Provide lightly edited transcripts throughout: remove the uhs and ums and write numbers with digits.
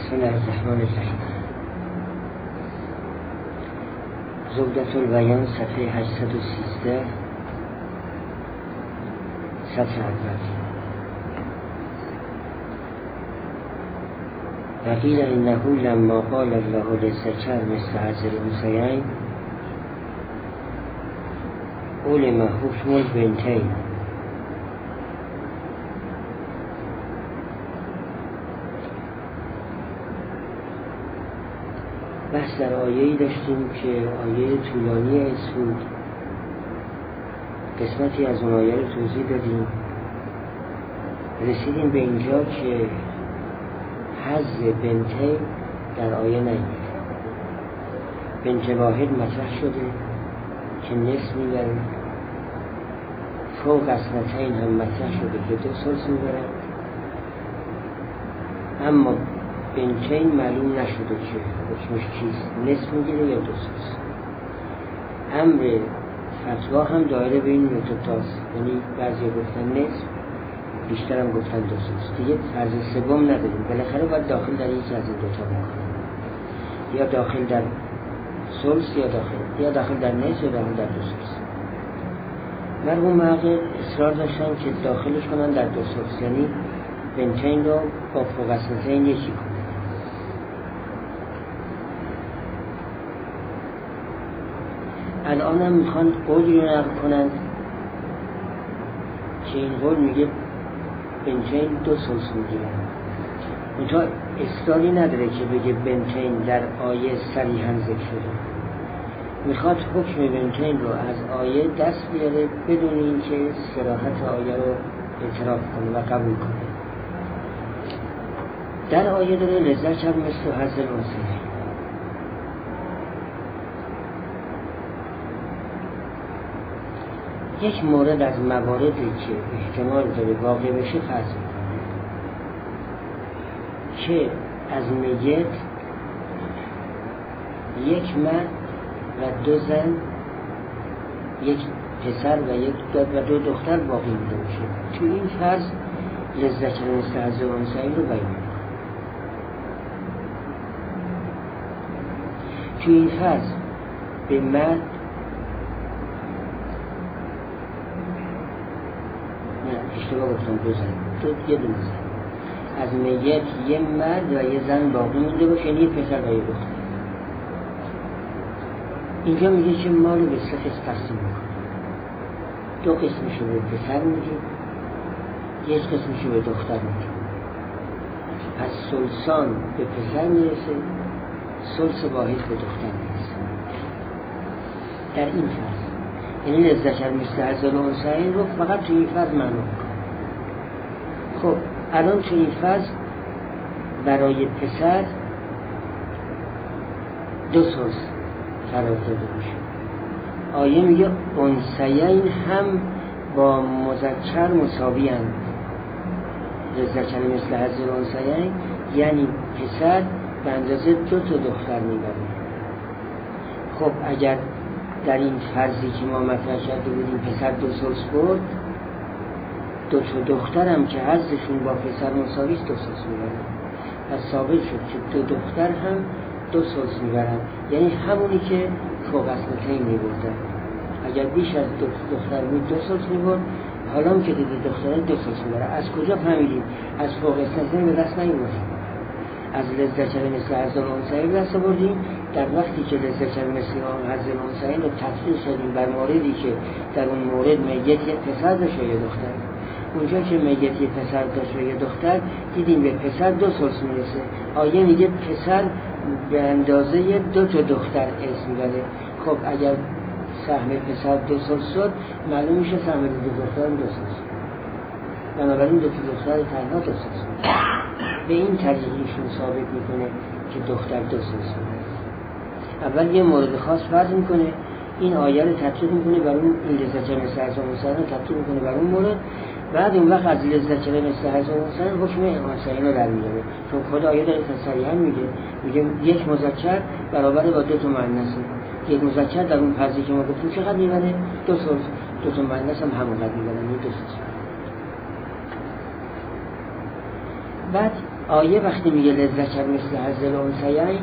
بسم الله الرحمن الرحیم. زبدة البیان صفحه 813 سطر اول. وقیل انه لما قال الله للذکر مثل حظ الانثیین علم حکم البنتین. بحث در آیه‌ای داشتیم که آیه طولانی اسود، قسمتی از اون آیه رو توضیح دادیم. رسیدیم به اینجا که حظ بنتین در آیه نیامده. بنت واحد مطرح شده که نصف میبره، فوق اثنتین هم مطرح شده که 2 ثلث میبره، اما بنتین معلوم نشده که حکمش چیست، نصف میگیره یا 2 ثلث. امر فتوا هم دایره به این متداست، یعنی بعضی گفتن نصف، بیشتر هم گفتن 2 ثلث. دیگه فرض سوم نداریم، بالاخره باید داخل در یکی از این دوتا بکنیم، یا داخل در ثلث یا داخل در نصف یا داخل در 2 ثلث. مرحوم عاقل اصرار داشتن که داخلش کنن در 2 ثلث، یعنی بنتین رو با فوق اثنتین یکی کنن. الان هم میخوان قولی رو نقل کنند که این قول میگه بنتین 2 ثلث میگیرن. منتها اصراری نداره که بگه بنتین در آیه صریحاً ذکر شده. میخواد حکم بنتین رو از آیه دست بیاره بدون اینکه صراحت آیه رو اعتراف کنه و قبول کنه. در آیه داره للذکر مثل حظ الانثیین. یک مورد از مواردی که احتمال داره واقع بشه فرض میکنه که از میت یک مرد و 2 زن، یک پسر و 2 دختر باقی مونده باشه. تو این فرض للذکر مثل حظ الانثیین رو بیان میکنه. تو این فرض به مرد اشتباه گفتم 2 زن، یه دونه زن، از میت یه مرد و یه زن باقی مونده باشه، یعنی یه پسر و یه دختر. اینجا میگه که مال به 3 قسم تقسیم میکنه. 2 قسمشو به پسر میده، 1 قسمشو به دختر میده. از ثلثان به پسر میرسه، ثلث واحد به دختر میرسه. در این فرض یعنی للذکر مثل حظ الانثیین رو فقط تو این فرض معنا میکنه. خب الان تو این فرض برای پسر 2 ثلث قرار داده میشه. آیه میگه انثیین هم با مذکر مساوی اند. للذکر مثل حظ الانثیین یعنی پسر به اندازه 2 تا دختر میبره. خب اگر در این فرضی که ما مطرح کرده بودیم پسر 2 ثلث برد، 2 تا دختر هم که حظشون با پسر مساوی است 2 ثلث میبرن. پس ثابت شد که 2 دختر هم 2 ثلث میبرن، یعنی همونی که فوق اثنتین میبردن. اگر بیش از 2 دختر بود 2 ثلث میبرد، حالا هم که 2 دختر 2 ثلث میبرن. از کجا فهمیدیم؟ از فوق اثنتین به دست نیومدیم، از للذکر مثل حظ الانثیین دست آوردیم. در وقتی که للذکر مثل حظ الانثیین رو تفصیل شدیم بر موردی که در اون مورد میت یه پسر داشت و یه دختر، اونجا که میت یه پسر داشت و یه دختر، دیدیم به پسر 2 ثلث میرسه. آیه میگه پسر به اندازه 2 تا دختر اسم میبره. خب اگر سهم پسر 2 ثلث شد، معلوم میشه سهم 2 دختر 2 ثلث. بنابراین 2 تا دختر تنها 2 ثلث میبره. به این طریق ایشون ثابت میکنه که دختر 2 ثلث میبره. اول یه مورد خاص فرض میکنه، این آیه رو تطبیق میکنه بر اون، این للذکر مثل حظ الانثیین رو تطبیق میکنه بر اون مورد. بعد اون وقت از للذکر مثل حظ الانثیین حکم انثیین رو در میاره، چون خود آیه داره صریحاً میگه یک مذکر برابر با 2 تا مؤنث. یک مذکر در اون فرضی که ما گفتیم چقدر میبره؟ 2 ثلث. 2 تا مؤنث هم همونقدر میبره، یعنی 2 ثلث. بعد آیه وقتی میگه للذکر مثل حظ الانثیین،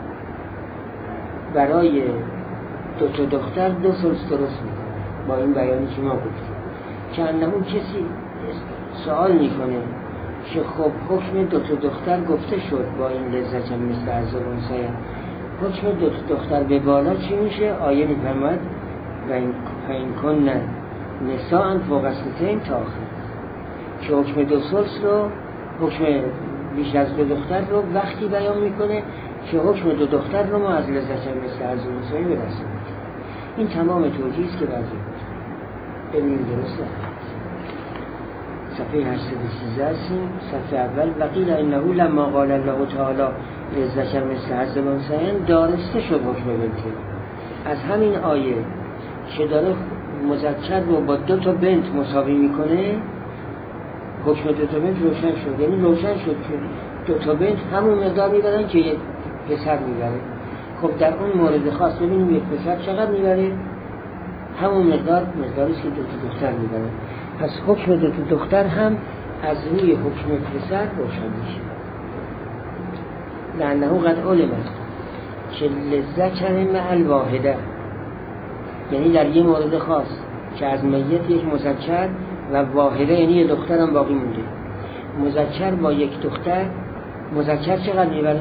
برای دو تا دختر 2 ثلث درست میکنه با این بیانی که ما گفتیم. که انمون کسی سوال میکنه که خب حکم 2 تا دختر گفته شد با این للذکر مثل حظ الانثیین، حکم 2 تا دختر به بالا چی میشه؟ آیه میفرماید و این کن نساء فوق اثنتین تا آخر، که حکم 2 ثلث رو، حکم بیش از 2 دختر رو وقتی بیان میکنه که حکم 2 دختر رو ما از لذکر مثل حظ الانثیین برسیم. این تمام توجیه است که بعضی ببینیم درسته. صفحه 813 هستیم، صفحه اول. وقیل انه لما قال الله تعالی للذکر مثل حظ الانثیین دارسته شد حکم بنت. از همین آیه که داره مذکر رو با 2 تا بنت مساوی میکنه، حکم 2 تا بنت روشن شد. یعنی روشن شد که 2 تا بنت همون مقدار میبرن که یک پسر میبره. خب در اون مورد خاص ببینیم یک پسر چقدر میبره، همون مقداریست که 2 تا دختر میبره. پس حکم 2 تا دختر هم از روی حکم پسر روشن میشه. لانه قد علمت که للذکر مع الواحده، یعنی در یه مورد خاص که از میت یک مذکر و واحده، یعنی یه دخترم باقی مونده، مذکر با یک دختر، مذکر چقدر میبره؟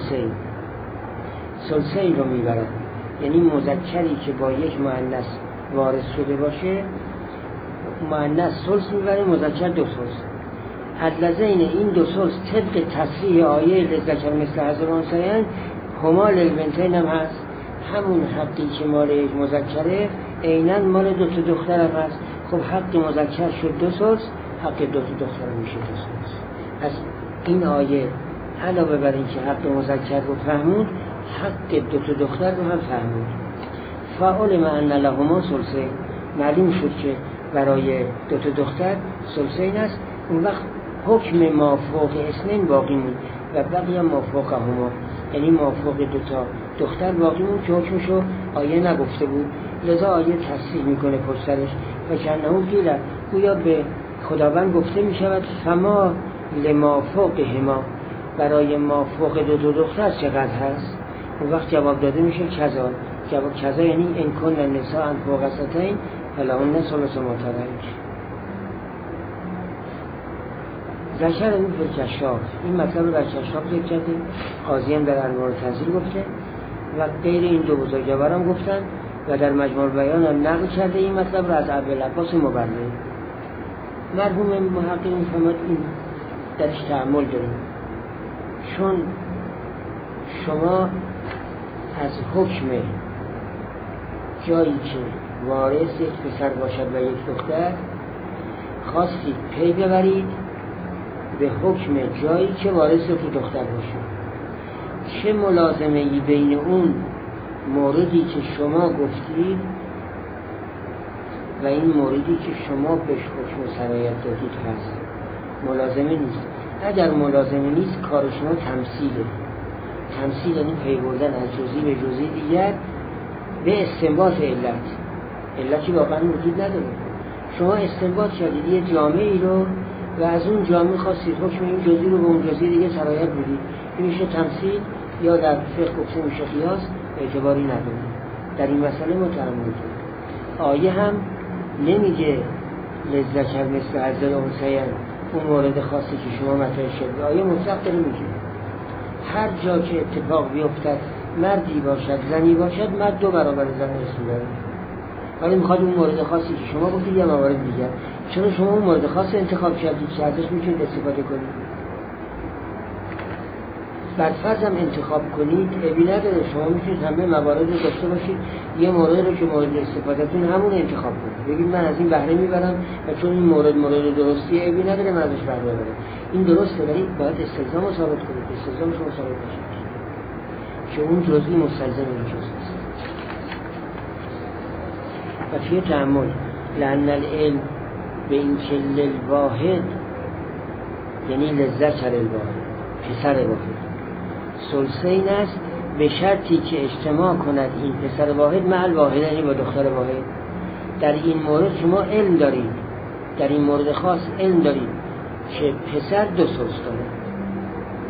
ثلثین رو میبره. یعنی مذکری که با یک مؤنث وارث شده باشه، مؤنث ثلث میبره، مذکر 2 ثلث. اللذین این 2 ثلث طبق تصریح آیه للذکر مثل حظ الانثیین هما للبنتین هم هست. همون حقی که مال یک مذکره عیناً مال 2 تا دختر هم هست. خب حق مذکر شد 2 ثلث، حق 2 تا دختر میشه 2 ثلث. پس این آیه علاوه بر این که حق مذکر رو فهمود، حق 2 تا دختر رو هم فهمود. فعلم ان لهما ثلثین، معلوم شد که برای 2 تا دختر ثلثین است. اون وقت حکم ما فوق اثنین باقی موند و بقیه ما فوقهما، یعنی ما فوق 2 تا دختر باقی موند که حکمشو آیه نگفته بود. لذا آیه تصریح میکنه پشت سرش و کنه قیل، گویا به خداوند گفته میشود فما لما فوقهما، برای ما فوق 2 تا دختر چقدر هست؟ اون وقت جواب داده میشه کذا. جواب کذا یعنی ان کن نساء فوق اثنتین فلهن ثلث ما ترک. ذکر این کشاف، این مطلب رو در کشاف ذکر کرده، قاضی هم در انوار تنزیل گفته و غیر این 2 بزرگوار هم گفتن و در مجموع بیان هم نقل کرده این مطلب رو از ابوالعباس مبرد. مرحوم محقق می‌فرماید این درش تأمل داریم، چون شما از حکم جایی که وارث یک پسر باشد و یک دختر خواستید پی ببرید به حکم جایی که وارث یک دختر باشد. چه ملازمه ای بین اون موردی که شما گفتید و این موردی که شما بهش حکم سرایت دادید هست؟ ملازمه نیست. اگر ملازمه نیست کار شما تمثیله. تمثیل یعنی پی بردن از جزئی به جزئی دیگر به استنباط علتی واقعا وجود نداره. شما استنباط کردید یه جامعی رو و از اون جامعه خواستید حکم این جزئی رو به اون جزئی دیگه سرایت بدید. این میشه تمثیل یا در فقه گفته میشه قیاس، اعتباری نداره. در این مسئله متأمل کنید. آیه هم نمیگه للذکر مثل حظ الانثیین اون مورد خاصی که شما مطرح شد. آیه مطلق داره میگه هر جا که اتفاق بیفتد، مردی باشد زنی باشد، مرد 2 برابر زن اسم داره. ولی میخواد اون مورد خاصی که شما گفتید یا موارد دیگر، چرا شما اون مورد خاص انتخاب کردید که ازش میتونید استفاده کنید؟ بر فرض هم انتخاب کنید عیبی نداره، شما میتونید همه موارد داشته باشید، یه مورد رو که مورد استفادهتون همون انتخاب کنید، بگید من از این بهره میبرم و چون این مورد درستی عیبی نداره من ازش بهره ببرم. این درسته، ولی باید استلزام رو ثابت کنید، استلزام شما ثابت بشه که اون جزئی مستلزم این جزئی است. و فی تأمل لأن العلم به این که للواحد یعنی للذکر الواحد، پسر واحد ثلثین است، به شرطی که اجتماع کند این پسر واحد مع الواحد، یعنی با دختر واحد. در این مورد شما علم دارید، در این مورد خاص علم دارید که پسر 2 ثلث داره.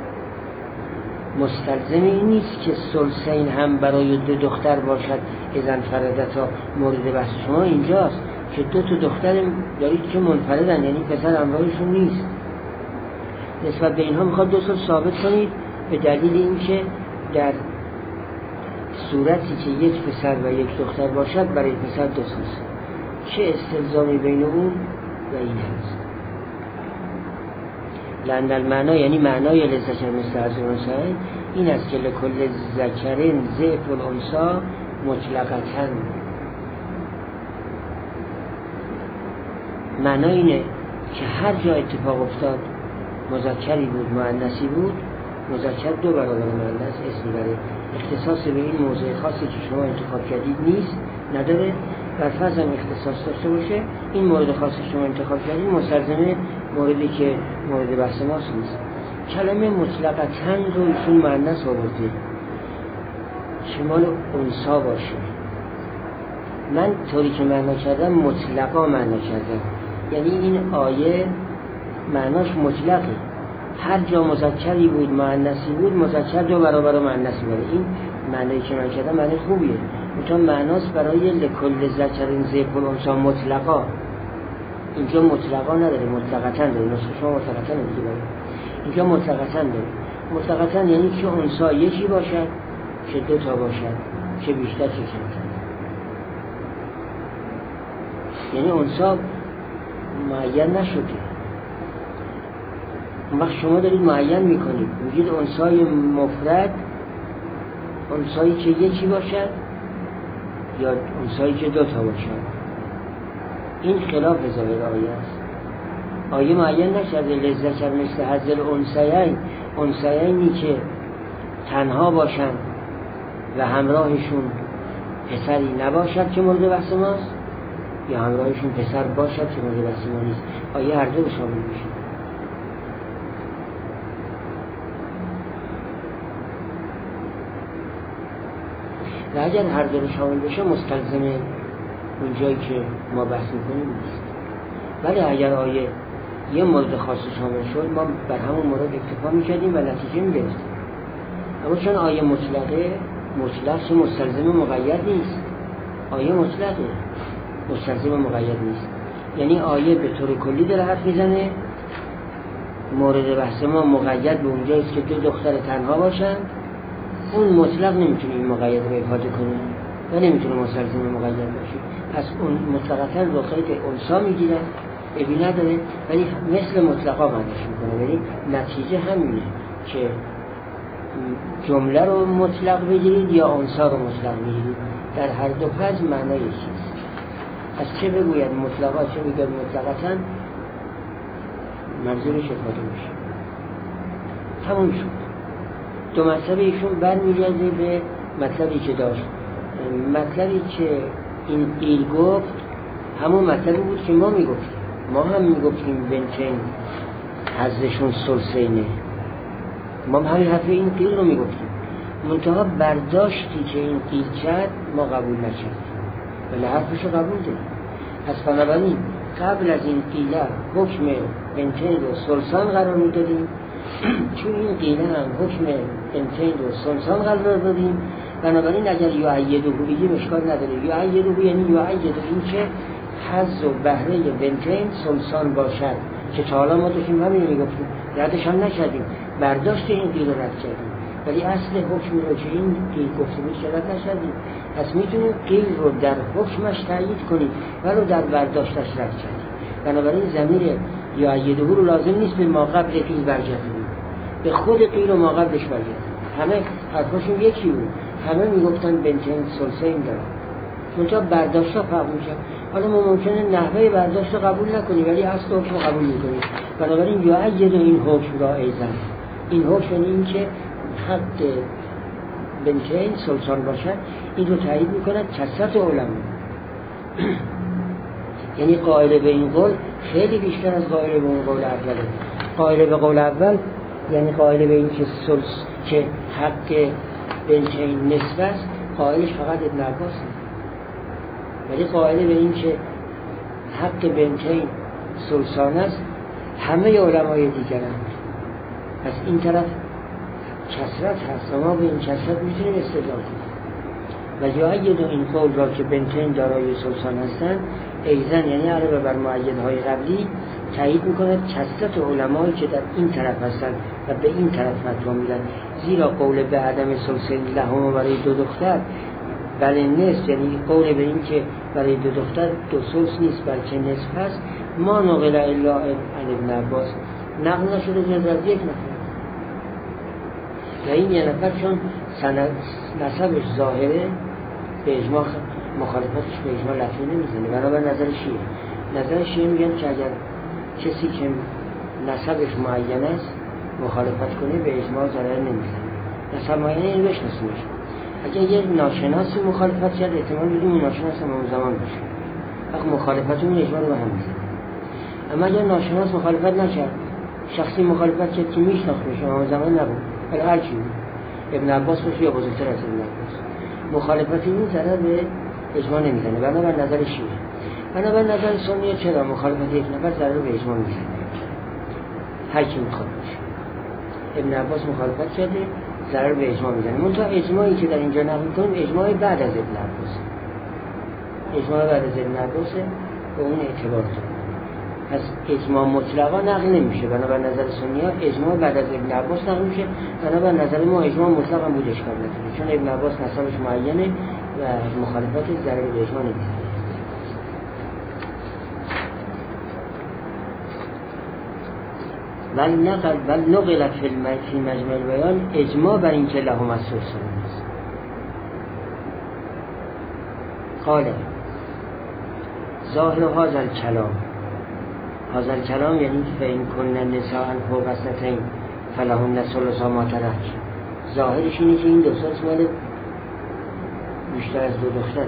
مستلزم این نیست که ثلثین هم برای 2 دختر باشد. اذن فردتا مورد بحث شما اینجاست که 2 تا دختر دارید که منفردن، یعنی پسر همراهشون نیست. نسبت به اینها میخواد 2 سال ثابت کنید به دلیل اینکه در صورتی که یک پسر و یک دختر باشد برای پسر 2 سال. چه استلزامی بین اون و این هست؟ لأن المعنا، یعنی معنای للذکر مثل حظ الانثیین این است که لکل ذکرین ضعف الانثی مطلقاً. معنا اینه که هر جا اتفاق افتاد مذکری بود مؤنثی بود، مذکر 2 برابر مؤنث اسم داره. اختصاص به این موضوع خاصی که شما انتخاب کردید نیست، نداره. بر فرض هم اختصاص داشته باشه، این مورد خاصی شما انتخاب کردید مستلزم موردی که مورد بحث ماست نیست. کلمه مطلقاً رو ایشون مؤنث آورده، شمال انثی باشه. من طوری که معنا کردم مطلقا معنا کردم، یعنی این آیه معناش مطلقه. هر جا مذکری بود مؤنثی بود، مذکر 2 برابر مؤنثی بوده. این معنی که من کردم معنی خوبیه، چون معناست برای لکل ذکرین ضعف الانثی مطلقا. اینجا مطلقا نداره، مطلقاً داره. نسخه شما مطلقاً دیگه داره، اینجا مطلقاً داره. مطلقاً یعنی که انثی یکی باشد، چه 2 تا باشد، چه بیشتر چه کمتر. یعنی انثی معین نشده. اون وقت شما دارید معین میکنید، میگید انثی مفرد، انثی که یکی باشد یا انثی که 2 تا باشد. این خلاف ظاهر آیه است. آیه معین نشده للذکر مثل حظ الانثیین، انثیینی که تنها باشند و همراهشون پسری نباشد که مورد بحث ماست، یا همراهشون پسر باشد که مورد بحث ما نیست. آیه هر 2 شامل میشه. و اگر هر 2 شامل بشه مستلزم اون جایی که ما بحث میکنیم نیست. ولی اگر آیه یه مورد خاص شامل شد ما بر همون مورد اکتفا میکردیم و نتیجه میگرفتیم. اما چون آیه مطلقه، مطلق مستلزم مقید نیست. آیه مطلقه، مستلزم مقید نیست. یعنی آیه به طور کلی داره حرف میزنه، مورد بحث ما مقید به اونجاییست که 2 دختر تنها باشن. اون مطلق نمیتونه این مقید رو افاده کنه و نمیتونه مستلزم مقید باشه. پس اون مطلقاً رو خیلی انثی میگیرن، ابی نداره، ولی مثل مطلقا معنیش میکنه. یعنی نتیجه همینه که جمله رو مطلق بگیرید یا انثی رو مطلق بگیرید، در هر 2 پس معنی یکیست. از چه بگوید مطلقا، چه بگوید مطلقاً، منظورش افاده میشه. تموم شد. 2 مطلب ایشون برمیگرده به مطلبی که داشت. مطلبی که این قیل گفت همون مطلبی بود که ما میگفتیم. ما هم میگفتیم بنتین حظشون ثلثینه. ما هم همین حرف این قیل رو میگفتیم. منتها برداشتی که این قیل کرد ما قبول نکردیم، ولی حرفش رو قبول داریم. پس بنابراین قبل از این قیله حکم بنتین رو ثلثان قرار میدادیم، چون این قیله هم حکم بنتین رو ثلثان قرار دادیم. بنابراین اگر یعیدو بگیم اشکال نداره. یعیدو یعنی یعیدو این که حظ و بهره بنتین ثلثان باشد، که تا حالا ما داشتیم همین رو میگفتیم، ردش هم نکردیم، برداشت این قیل رو رد کردیم، ولی اصل حکم رو که این قیل گفته میشه رد نکردیم. پس میتونیم قیل رو در حکمش تأیید کنیم ولو در برداشتش رد کردیم. بنابراین ضمیر یعیدو رو لازم نیست به ما قبل قیل برگردیم، به خود قیل و ما قبلش برگردیم. همه حرفاشون یکی بود، همه میگفتن بنتین ثلثین داره، منتها برداشت ها فرق میشه. حالا ما ممکنه نحوه برداشت رو قبول نکنیم ولی اصل حکم رو قبول میکنیم. بنابراین یعید این حکم را ایزن، این حکم این که حد بنتین ثلثان باشد این رو تایید میکند کثرت علما. یعنی قائل به این قول خیلی بیشتر از قائل به اون قول اوله. قائل به قول اول یعنی قائل به این که حق بنتین نصف است، قائلش فقط ابن عباس است. ولی قائل به این که حق بنتین ثلثان است همه علمای دیگرند. پس این طرف کثرت هست و ما به این کثرت میتونیم استدلال کنیم. و یؤید این قول را که بنتین دارای سلطان هستند ایزن، یعنی علاوه بر مؤیدهای قبلی تایید میکند کثرت علمایی که در این طرف هستند و به این طرف فتوا میدن، زیرا قول به عدم سلسله لهم برای دو دختر بله نصف، یعنی قول به این که برای دو دختر دو سلس نیست بلکه نصف هست، ما نقل الا عن ابن عباس، نقل نشده جز از یک نفر و این یه نفر چون نسبش ظاهره به اجماع مخالفتش به اجماع لفظی نمیزنه. بنابر نظر شیعه، نظر شیعه میگن که اگر کسی که نسبش معین است مخالفت کنه به اجماع ضرر نمیزنه. نسب معینه این بشناسیمش. اگر یه ناشناسی مخالفت کرد احتمال بدیم اون ناشناس هم اون زمان باشه، وقت مخالفت اون اجماع رو به هم میزنه. اما اگر ناشناس مخالفت نکرد، شخصی مخالفت کرد که میشناختش اون زمان نبود، ولی هر کی ابن عباس باشه یا بزرگتر از ابن عباس، مخالفت این ضرر به اجماع نمیزنه. بنابر نظر شیعه. بنابر نظر سنی چرا مخالفت یک نفر ضرر به اجماع میزنه؟ هر کی میخواد باشه. ابن عباس مخالفت کرده ضرر به اجماع میزنه. منتها اجماعی که در اینجا نقل می‌کنیم اجماع بعد از ابن عباس، اجماع بعد از ابن عباس به اون اعتبار داره. پس اجماع مطلقا نقل نمیشه. بنابر نظر سنی‌ها اجماع بعد از ابن عباس نقل میشه. بنابر نظر ما اجماع مطلقا بود اشکال نداره، چون ابن عباس نسبش معینه و مخالفت ضرر به اجماع نمیزنه. بل نقل فی مجمع البیان اجماع بر این که لهم السلسله است. قال ظاهر هذا الکلام یعنی فإن کن النساء فوق اثنتین فلهن ثلث ما ترک. ظاهرش اینه که این دو سلس مال بیشتر از دو دختره.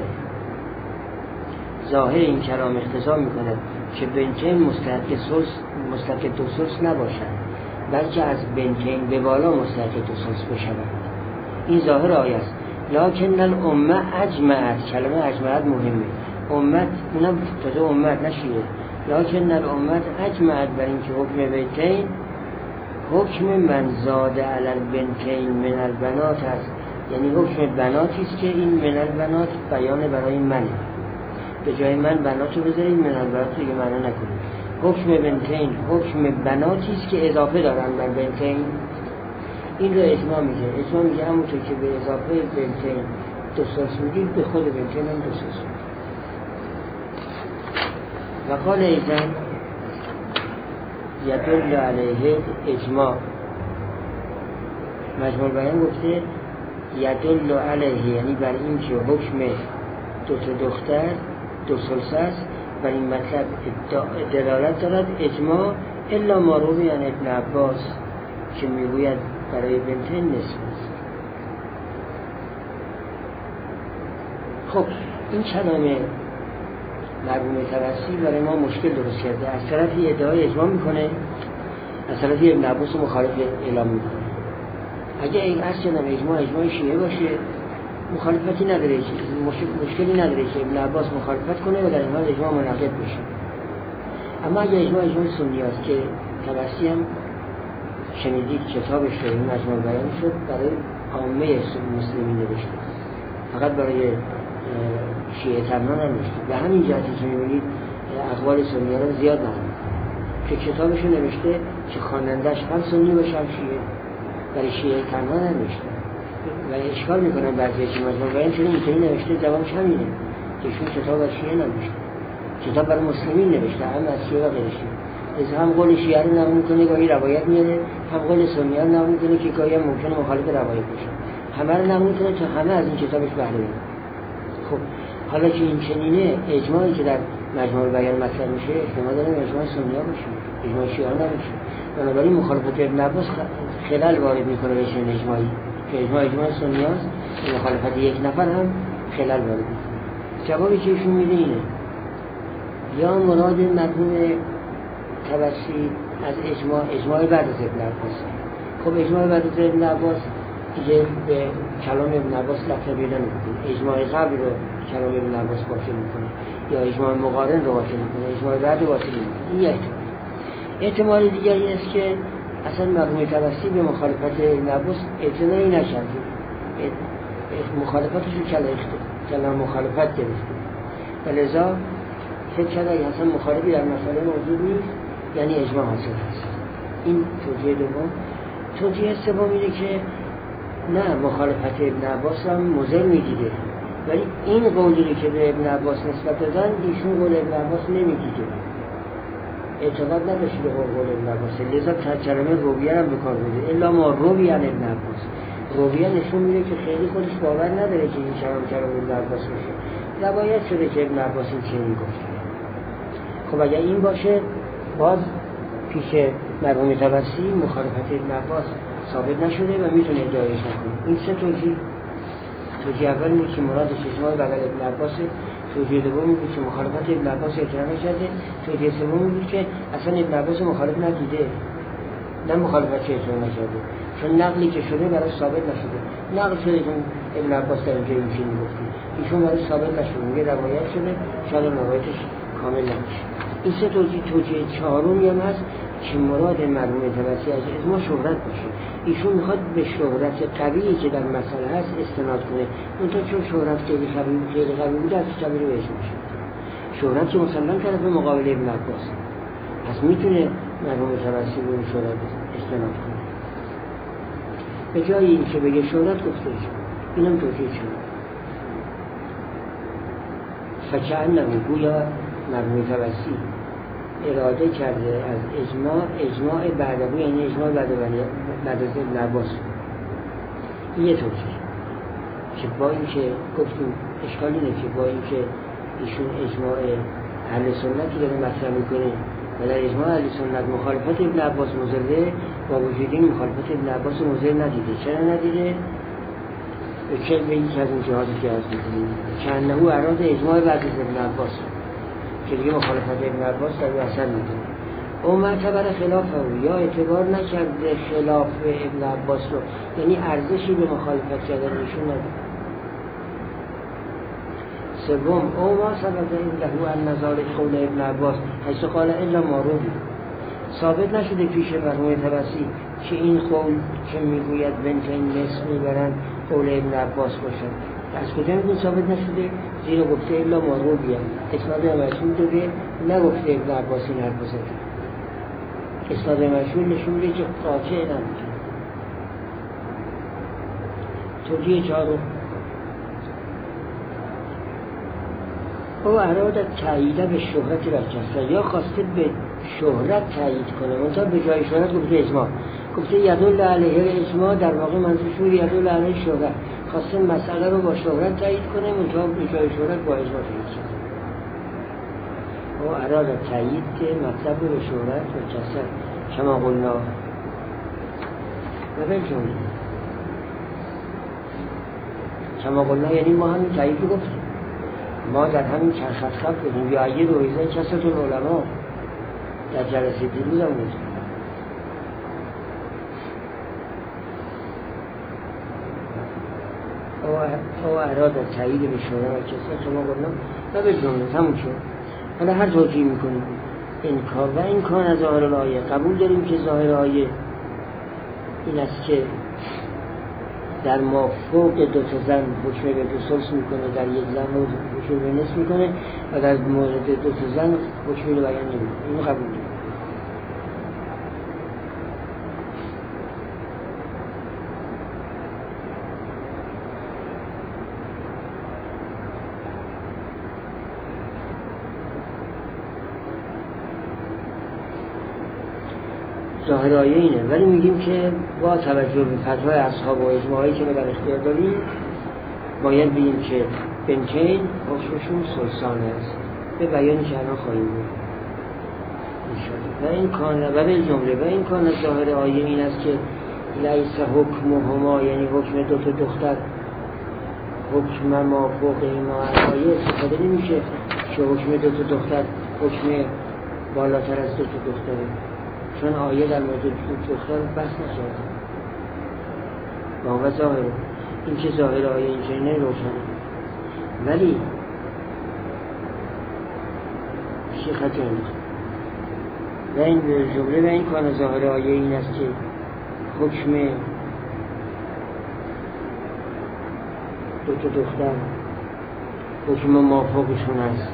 ظاهر این کلام اقتضا میکنه که بنتین مستحق دو سلس نباشد، بلکه از بنتین به بالا مستحق دو سلس بشود. این ظاهر آیه است. لکن الامه اجمعت، کلمه اجمعت مهمه. امت اونم تازه امت نشیه. لکن الامه اجمعت بر این که حکم بنتین حکم من زاد علی البنتین من البنات است، یعنی حکم بناتی است که این من البنات بیان برای منه، به جای من بناتو بذارید من البنات دیگه معنا نکنید. حکم بنتین حکم بناتی است که اضافه دارن بر بنتین. این رو اجماع میگه. اجماع میگه همونطور که به اضافه بنتین دو سلس میگید به خود بنتین هم دو سلس. و قال ایزن یدل علیه اجماع، مجموع بیان گفته یدل علیه یعنی بر این که حکم دو تا دختر دو سلس است، بر این مطلب دلالت دارد اجماع الا ما روی عن ابن عباس که میگوید برای بنتین نصف است. خب این کلام مرحوم طبسی برای ما مشکل درست کرده. از طرفی ادعای اجماع میکنه، از طرفی ابن عباس مخالف اعلام میکنه. اگه این اصلا اجماع شیعه باشه مخالفتی نداره، مشکلی نداره که ابن عباس مخالفت کنه و در این حال اجماع منعقد بشه. اما اگه اجماع سنی است که طبسی هم شنیدید کتابش رو این مجموع بیان شد برای عامه مسلمین نوشته، فقط برای شیعه تنها ننوشته. به همین جهتی که می‌بینید اقوال سنی‌ها رو زیاد نقل که کتابش رو نوشته که خواننده‌اش هم سنی باشه هم شیعه، برای شیعه تنها ننوشته. و اشکال میکنن بعضی که مجموع بیان چون اینطوری نوشته جوابش همینه که ایشون کتاب از شیعه نوشته، کتاب برای مسلمین نوشته، هم از شیعه و غیر شیعه. از هم قول شیعه رو نقل میکنه گاهی روایت میاره، هم قول سنی رو نقل میکنه که گاهی هم ممکنه مخالف روایت باشه. همه رو نقل میکنه تا همه از این کتابش بهره ببرن. خب حالا که این چنینه اجماعی که در مجموع بیان مطرح میشه احتمال داره اجماع سنی باشه، اجماع شیعه نباشه. بنابراین مخالفت ابن عباس خلل وارد میکنه به چنین اجماعی که اجماع سنی است، مخالفت یک نفر هم خلل وارد میکنه. جوابی که ایشون میده اینه یا مراد مرحوم طبسی از اجماع بعد از ابن عباس. خب اجماع بعد از ابن عباس دیگه به کلام ابن عباس لطفه بیده نمیکنه، اجماع قبل رو کلام ابن عباس باطل میکنه یا اجماع مقارن رو باطل میکنه، اجماع بعد رو باطل میکنه. این احتمال دیگری است که اصلا مرحوم طبسی به مخالفت ابن عباس اعتنایی نکرده، مخالفتش رو کلام مخالفت گرفته و لذا فکر کرده اگه اصلا مخالفی در مسئله موجود نیست یعنی اجماع حاصل هست. این توجیه دوم. توجیه سوم اینه که نه، مخالفت ابن عباس هم مضر میدیده، ولی این قولی که به ابن عباس نسبت دادن ایشون قول ابن عباس نمیدیده، اعتقاد نداشته به قول ابن عباس، لذا کلمه رویه هم بکار بوده. الا ما رویه ابن عباس، رویه نشون میده که خیلی خودش باور نداره که این کلام ابن عباس باشه، روایت شده که ابن عباس این چنین گفته. خب اگر این باشه باز پیش مرحوم طبسی مخالفت ابن عباس ثابت نشده و میتونه ادعایش نکنه. این سه توجیه اول اینه که مرادش اجماع بغل ابن عباس، توجیه دوم اینه که مخالفت ابن عباس اعتراف نکرده، توجیه سوم اینه که اصلا ابن عباس مخالف ندیده، نه مخالفت اعتراف نکرده، چون نقلی که شده براش ثابت نشده. نقل شده که ابن عباس در اینجا این چیزی گفته، ایشون براش ثابت نشده، میگه روایت شده، شاید روایتش کامل نمیشه. این سه توجیه چهارمی هم هست که مراد مرحوم طبسی از اجماع شهرت باشه. ایشون میخواد به شهرت قویی که در مسئله هست استناد کنه، اونطور چون شهرت خیلی قوی بوده از کبیر رو اجماع شد. شهرت که مسلم طرف مقابل ابن عباس، پس میتونه مرحوم طبسی به اون شهرت استناد کنه. به جای این که بگه شهرت گفته شد. اینم توجیه شد. فکأنه گویا مرحوم طبسی اراده کرده از اجماع بعدوی، یعنی اجماع بعد از ابن عباس. این یه توجیه که با این که گفتیم اشکال اینه که با این که ایشون اجماع اهل سنتی داره مطرح میکنه و در اجماع اهل سنت مخالفت ابن عباس مضره، با وجود این مخالفت ابن عباس مضر ندیده. چرا ندیده؟ به یک از این جهازی که از میکنیم که انهو اراد اجماع بعد از ابن عباس که دیگه مخالفت ابن عباس در اصل میدونه. او معتبر خلافه یا اعتبار نکرده خلاف ابن عباس رو، یعنی ارزشی به مخالفت کردن ایشون نداره. سوم، او ما ثبت عنده ان نظر قول ابن عباس حیث قال الا ما روی، ثابت نشده پیش مرحوم طبسی که این قول که میگوید بنتین نصف میبرن قول ابن عباس باشد. از کجا میگوید ثابت نشده؟ زیرا گفته الا ما روی، اسناد مشهور داده، نگفته ابن عباس این حرف زده. اسناد مشهور نشون میده که قاطع نمیشه. توجیه چهارم، او اراد تایید به شهرت برجسته، یا خواسته به شهرت تایید کنه، منتها به جای شهرت گفته اجماع، گفته یدل علیه اجماع، در واقع منظورش یدل علیه شهرت، خواسته مسئله رو با شهرت تایید کنه، منتها به جای شهرت با اجماع تایید کنه. او اراد تایید مطلب به شهرت برجسته کما قلنا و بالجمله. کما قلنا یعنی ما همین تایید رو گفتیم، ما در همین چند خط بودیم یا یه رویزه کسات العلماء در جلسه دیروز هم بود. او اراد تایید به شورا و کسات ما قلنا و به جمله تموم شد. حالا هر توجیه میکنیم این کار از ظاهر الآیه، قبول داریم که ظاهر آیه این است که در ما فوق دو تا زن حکم به دو ثلث میکنه، در یک زن حکم به نصف میکنه و در مورد دو تا زن حکم به بیان نمیکنه. اینو قبول داریم. ظاهر آیه اینه، ولی میگیم که با توجه به فتوای اصحاب و اجماعی که در اختیار داریم باید بگیم که بنتین حکمشون ثلثانه است، به بیانی که الان خواهیم بود و این کان و به جمله و این کان ظاهر آیه این است که لیس حکمهما، یعنی حکم دو تا دختر حکم ما فوق اینا آیه استفاده نمیشه که حکم دو تا دختر حکم بالاتر از دو تا دختره، چون آیه در مورد دختر بحث نشده. واقع ظاهره این که ظاهر آیه اینجا روشنه، ولی شیخت انداخت و این جمله و این کان ظاهر آیه این است که حکم دو تا دختر حکم مافوقشون است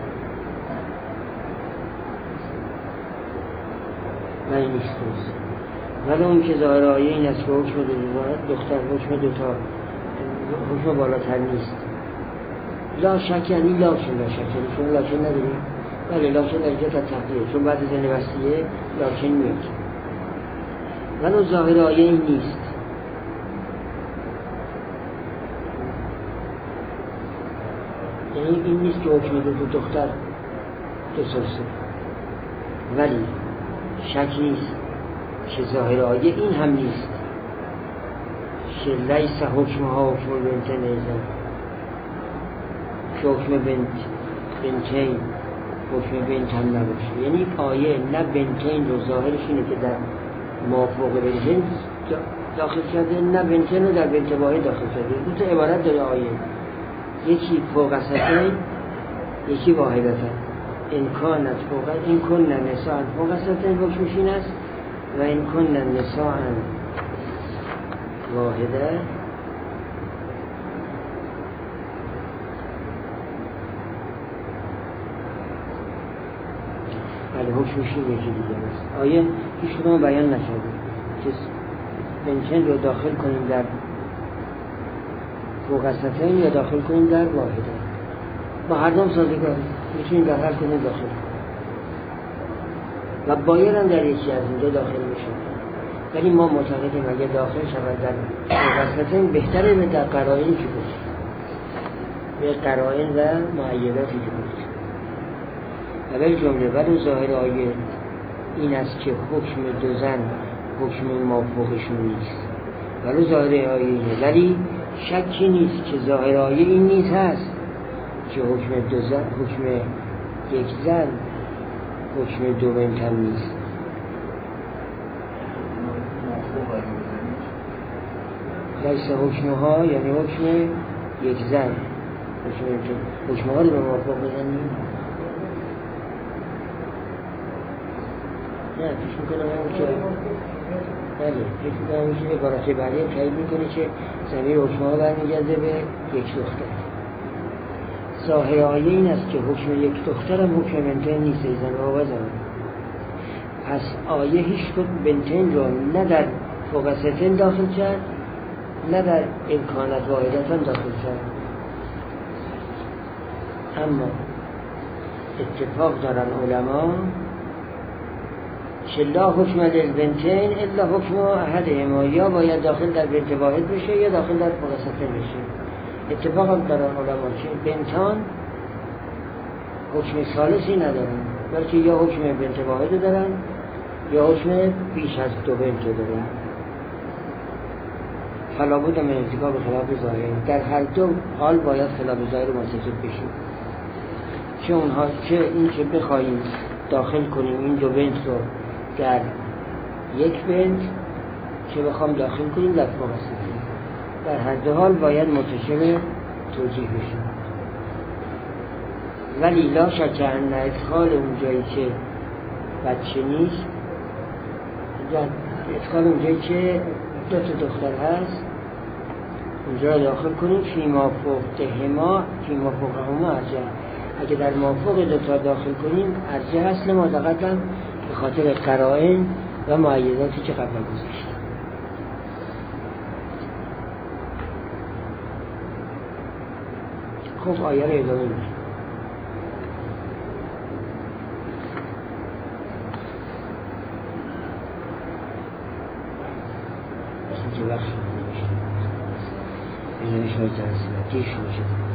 و این نیست درست. ولی اون که ظاهر آیه این است که حکم دختر حکم دوتا حکم بالاتر نیست. لا شک یعنی لاکن لا شک یعنی چون لاکن نداریم. بله لاکن در اینجا تطبیقه چون بعد از این وسیعه لاکن میاد. ولی ظاهر آیه این نیست. یعنی این نیست که حکم دو دختر دو سلسل. ولی شک نیست که ظاهر آیه این هم نیست که لیس حکمها حکم بنت نیزن که حکم بنتین حکم بنت هم نباشه. یعنی آیه نه بنتین رو ظاهرش اینه که در مافوق بنتین داخل کرده نه بنتین رو در بنت واحد داخل کرده. دو تا عبارت داره آیه، یکی فوق ستین یکی واحدتن. امکانت فوق این کن نساء فوق ستین حکمش این است و این کن نساء واحده بله حکمش این یکی دیگه است. آیه هیچ کدام بیان نشده که بنتین رو داخل کنیم در فوق ستین یا داخل کنیم در واحده. با هر دوم سازگار میتونیم در هر کنیم داخل و باید هم در یکی از اینجا داخل بشیم. ولی ما معتقدیم اگر داخل شود در فوق بهتره به در قرائنی که بود به قرائن و معیداتی که بود. اول جمله ولی ظاهر آیه این است که حکم دو زن حکم مافوقشون نیست. ولی ظاهر آیه اینه ولی شکی نیست که ظاهر آیه این نیست هست که حکم دو زن حکم یک زن حکم دو بنت هم نیست. لیس حکمها یعنی حکم یک زن حکمها رو به موافق بزنیم. نه پیش میکنم همون که بله پیش میکنم همون که عبارت بعدی هم تایید میکنه که ضمیر حکمها برمیگرده به یک دختر. ظاهر آیه این است که حکم یک دختر هم حکم بنتین نیست ایزن و آوازن. پس آیه هیچ بنتین رو نه در فوق ستین داخل کرد نه در امکانت واحدت هم داخل کرد. اما اتفاق دارن علما که لا حکم للبنتین الا حکم احدهما، یا باید داخل در بنت واحد بشه یا داخل در فوق ستین بشه. اتفاق هم دارن علما که بنتان حکم ثالثی ندارن بلکه یا حکم بنت واحد دارن یا حکم بیش از دو بنت دارن. فلا بد من ارتکاب خلاف ظاهر. در هر دو حال باید خلاف ظاهر مرتکب بشیم. چه اونها چه این که بخوایم داخل کنیم این دو بنت رو در یک بنت چه بخوام داخل کنیم در فوق ستین. در هر دو حال باید متشابه توجیه بشیم. ولی لا شک ان ادخال اون جایی که بچه نیست ادخال اون جایی که دو تا دختر هست اونجا داخل کنیم فی ما فوقهما فی ما فوقهما ارجح. اگه در ما فوق دو تا داخل کنیم ارجح هست ما دقیقاً به خاطر قرائن و معیداتی که قبلا گذاشتیم. خب آیه رو ادامه میدیم. بخش این نمیشه جلسه دیر شروع شد.